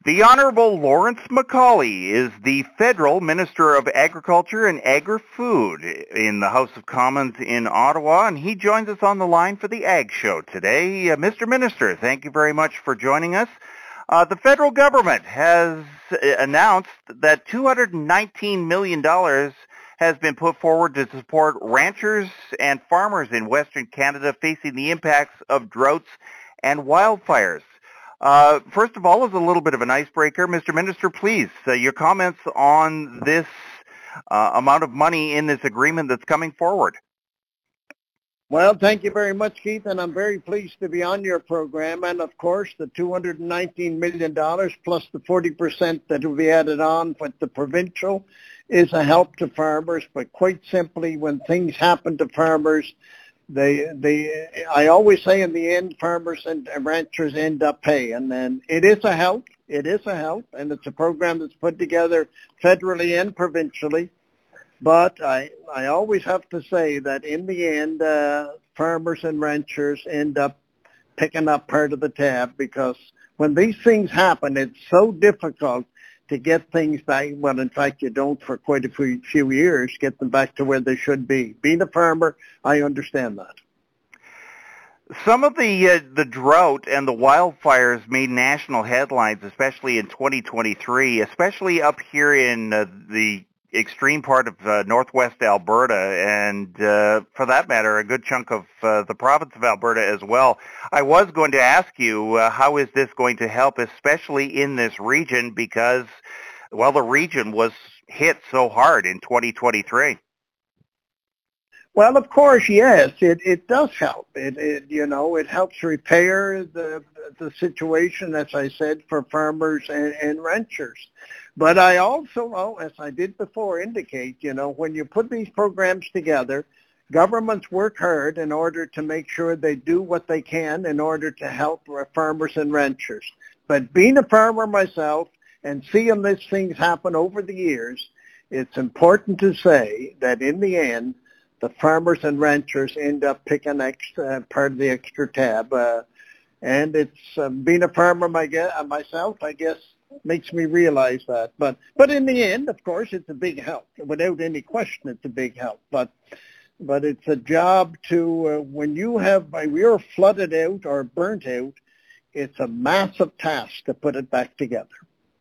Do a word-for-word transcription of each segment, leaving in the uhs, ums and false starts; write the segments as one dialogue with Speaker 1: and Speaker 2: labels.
Speaker 1: The Honorable Lawrence MacAulay is the Federal Minister of Agriculture and Agri-Food in the House of Commons in Ottawa, and he joins us on the line for the Ag Show today. Uh, Mister Minister, thank you very much for joining us. Uh, the federal government has announced that two hundred nineteen million dollars has been put forward to support ranchers and farmers in Western Canada facing the impacts of droughts and wildfires. Uh, first of all, as a little bit of an icebreaker, Mister Minister, please, uh, your comments on this uh, amount of money in this agreement that's coming forward.
Speaker 2: Well, thank you very much, Keith, and I'm very pleased to be on your program. And, of course, the two hundred nineteen million dollars plus the forty percent that will be added on with the provincial is a help to farmers. But quite simply, when things happen to farmers, They, they, I always say in the end, farmers and ranchers end up paying, and it is a help. It is a help, and it's a program that's put together federally and provincially. But I, I always have to say that in the end, uh, farmers and ranchers end up picking up part of the tab, because when these things happen, it's so difficult to get things back. Well, in fact, you don't for quite a few, few years get them back to where they should be. Being a farmer, I understand that.
Speaker 1: Some of the uh, the drought and the wildfires made national headlines, especially in twenty twenty-three, especially up here in uh, the extreme part of uh, northwest Alberta, and uh, for that matter, a good chunk of uh, the province of Alberta as well. I was going to ask you, uh, how is this going to help, especially in this region, because, well, the region was hit so hard in twenty twenty-three.
Speaker 2: Well, of course, yes, it, it does help. It, it, you know, it helps repair the the situation, as I said, for farmers and, and ranchers. But I also, oh, as I did before, indicate, you know, when you put these programs together, governments work hard in order to make sure they do what they can in order to help farmers and ranchers. But being a farmer myself and seeing these things happen over the years, it's important to say that in the end, the farmers and ranchers end up picking extra part of the extra tab. Uh, and it's uh, being a farmer my, uh, myself, I guess, makes me realize that. But but in the end, of course, it's a big help. Without any question, it's a big help. But but it's a job to, uh, when you have, when you're flooded out or burnt out, it's a massive task to put it back together.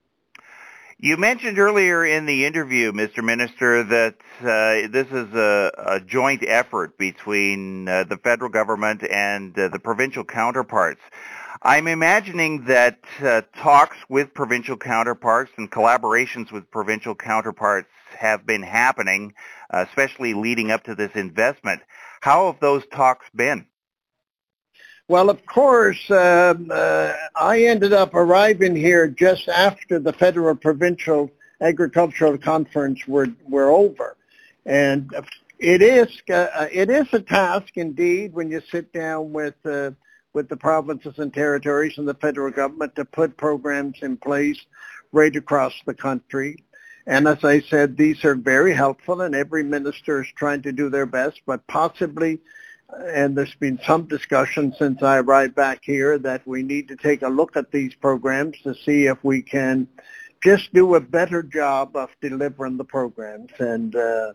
Speaker 1: You mentioned earlier in the interview, Mister Minister, that uh, this is a, a joint effort between uh, the federal government and uh, the provincial counterparts. I'm imagining that uh, talks with provincial counterparts and collaborations with provincial counterparts have been happening, uh, especially leading up to this investment. How have those talks been?
Speaker 2: Well, of course, um, uh, I ended up arriving here just after the federal provincial agricultural conference were were over, and it is uh, it is a task indeed when you sit down with uh, with the provinces and territories and the federal government to put programs in place right across the country. And as I said, these are very helpful, and every minister is trying to do their best, but possibly, and there's been some discussion since I arrived back here, that we need to take a look at these programs to see if we can just do a better job of delivering the programs. And uh,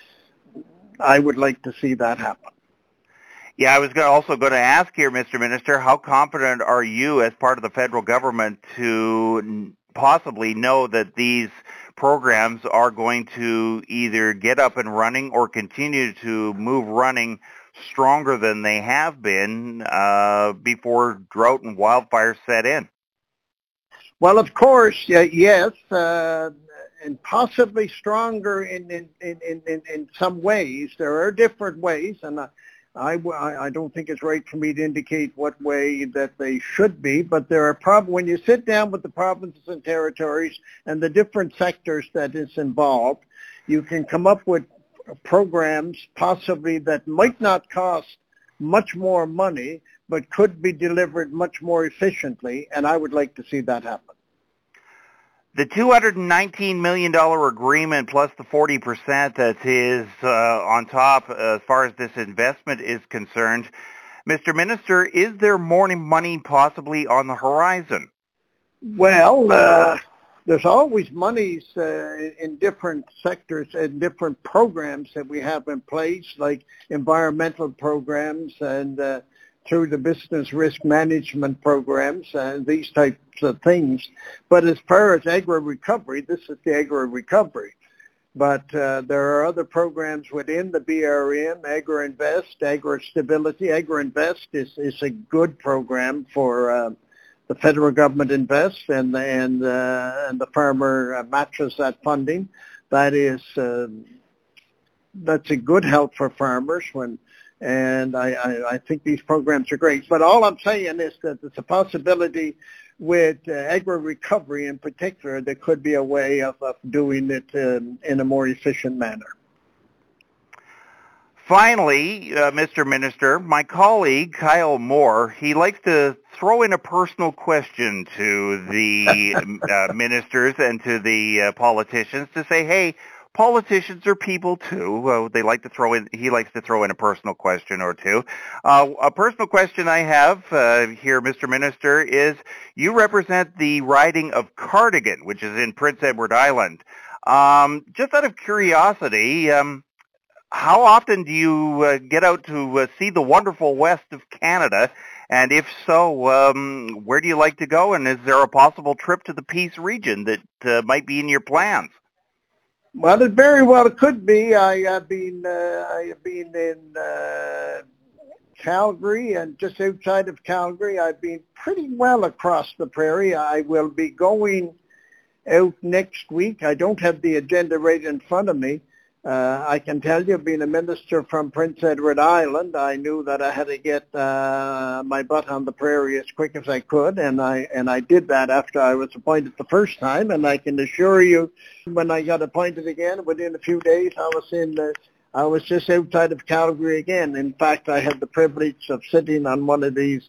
Speaker 2: I would like to see that happen.
Speaker 1: Yeah, I was also going to ask here, Mister Minister, how confident are you as part of the federal government to possibly know that these programs are going to either get up and running or continue to move running stronger than they have been uh, before drought and wildfires set in?
Speaker 2: Well, of course, uh, yes, uh, and possibly stronger in, in, in, in, in some ways. There are different ways, and I, I, I don't think it's right for me to indicate what way that they should be, but there are prob- when you sit down with the provinces and territories and the different sectors that is involved, you can come up with programs possibly that might not cost much more money, but could be delivered much more efficiently, and I would like to see that happen.
Speaker 1: The two hundred nineteen million dollars agreement plus the forty percent that is uh, on top uh, as far as this investment is concerned, Mister Minister, is there more money possibly on the horizon?
Speaker 2: Well, uh, there's always monies uh, in different sectors and different programs that we have in place, like environmental programs and uh, through the business risk management programs and these types of things. But as far as agri-recovery, this is the agri-recovery. But uh, there are other programs within the B R M, Agri-Invest, Agri-Stability. Agri-Invest is, is a good program for uh, the federal government invests and, and, uh, and the farmer uh, matches that funding. That is, uh, that's a good help for farmers when, and I, I, I think these programs are great. But all I'm saying is that there's a possibility with uh, agri-recovery in particular, there could be a way of, of doing it um, in a more efficient manner.
Speaker 1: Finally, uh, Mister Minister, my colleague, Kyle Moore, he likes to throw in a personal question to the uh, ministers and to the uh, politicians to say, hey, politicians are people too. Uh, they like to throw in. He likes to throw in a personal question or two. Uh, a personal question I have uh, here, Mister Minister, is you represent the riding of Cardigan, which is in Prince Edward Island. Um, just out of curiosity, um, how often do you uh, get out to uh, see the wonderful west of Canada? And if so, um, where do you like to go? And is there a possible trip to the Peace region that uh, might be in your plans?
Speaker 2: Well, it very well could be. I have been uh, I have been in uh, Calgary and just outside of Calgary. I've been pretty well across the prairie. I will be going out next week. I don't have the agenda right in front of me. Uh, I can tell you, being a minister from Prince Edward Island, I knew that I had to get uh, my butt on the prairie as quick as I could, and I and I did that after I was appointed the first time. And I can assure you, when I got appointed again, within a few days, I was in the, I was just outside of Calgary again. In fact, I had the privilege of sitting on one of these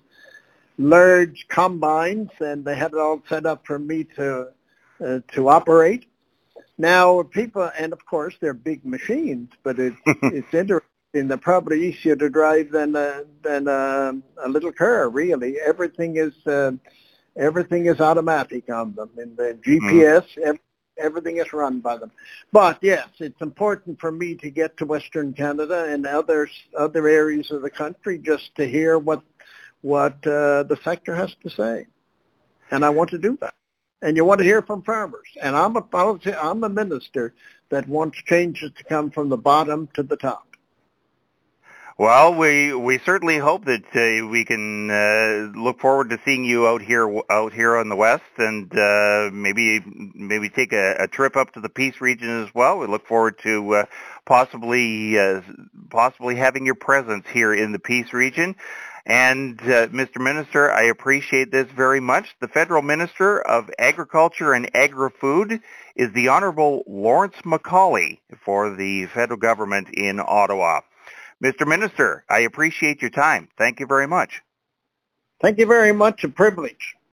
Speaker 2: large combines, and they had it all set up for me to uh, to operate. Now, people, and of course, they're big machines, but it, it's interesting. They're probably easier to drive than a, than a, a little car. Really, everything is uh, everything is automatic on them, and the G P S, mm-hmm. every, everything is run by them. But yes, it's important for me to get to Western Canada and other other areas of the country just to hear what what uh, the sector has to say, and I want to do that. And you want to hear from farmers. And I'm a politi- I'm a minister that wants changes to come from the bottom to the top.
Speaker 1: Well, we we certainly hope that uh, we can uh, look forward to seeing you out here out here on the west, and uh, maybe maybe take a, a trip up to the Peace region as well. We look forward to uh, possibly uh, possibly having your presence here in the Peace region. And, uh, Mister Minister, I appreciate this very much. The Federal Minister of Agriculture and Agri-Food is the Honorable Lawrence MacAulay for the federal government in Ottawa. Mister Minister, I appreciate your time. Thank you very much.
Speaker 2: Thank you very much. A privilege.